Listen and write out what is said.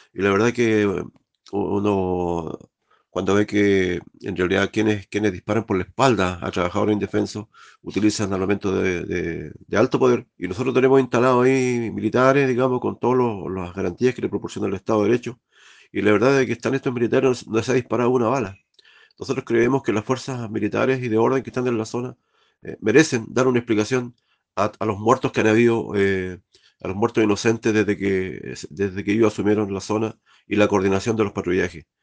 Y la verdad que uno, cuando ve que en realidad quienes disparan por la espalda a trabajadores indefensos utilizan armamento de alto poder, y nosotros tenemos instalados ahí militares, digamos, con todas las garantías que le proporciona el Estado de Derecho, y la verdad es que están estos militares, no se ha disparado una bala. Nosotros creemos que las fuerzas militares y de orden que están en la zona merecen dar una explicación a los muertos que han habido, a los muertos inocentes desde que ellos asumieron la zona y la coordinación de los patrullajes.